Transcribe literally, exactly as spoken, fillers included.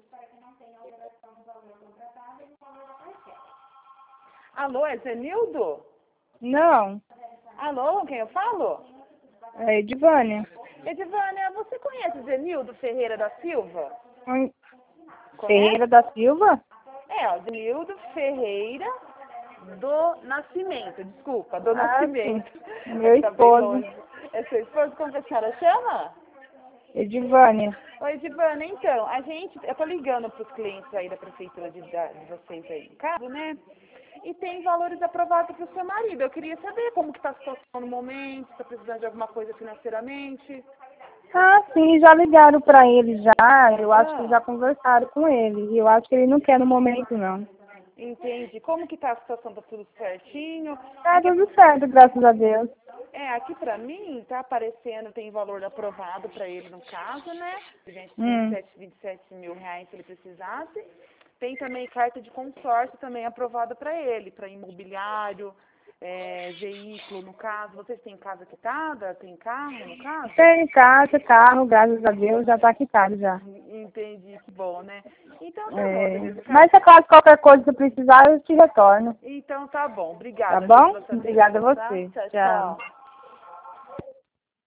Alô, é Zenildo? Não, Alô, quem eu falo? é Edivânia. Edivânia, você conhece Zenildo Ferreira da Silva? Hum, Conhece? Ferreira da Silva? É, ó, Zenildo Ferreira do Nascimento, desculpa, do Ah, Nascimento. sim. Meu Tá bem esposo. longe. É seu esposo, como que a senhora chama? Edivânia. Oi, Edivânia, então, a gente, eu tô ligando pros clientes aí da prefeitura de, da- de vocês aí em casa, né? E tem valores aprovados pro seu marido. Eu queria saber como que tá a situação no momento, se tá precisando de alguma coisa financeiramente. Ah, sim, já ligaram pra ele já. Eu acho que Ah, já conversaram com ele. E eu acho que ele não quer no momento, não. entendi. Como que tá a situação? Tá tudo certinho? Tá Porque, tudo certo, graças a Deus. é, aqui pra mim tá aparecendo, tem valor aprovado pra ele no caso, né? vinte e Hum. sete, vinte e sete mil reais se ele precisasse. Tem também carta de consórcio também aprovada pra ele, pra imobiliário, é, veículo no caso. Vocês têm casa quitada? Tem carro no caso? Tem casa, carro, graças a Deus, já tá quitado já. Entendi, que bom, né? Então tá bom, É, Denise. mas se caso qualquer coisa que precisar, eu te retorno. Então tá bom. Tá Obrigada viu, bom? pela sua Obrigada a atenção, tá? você. Tchau, Tchau. tchau.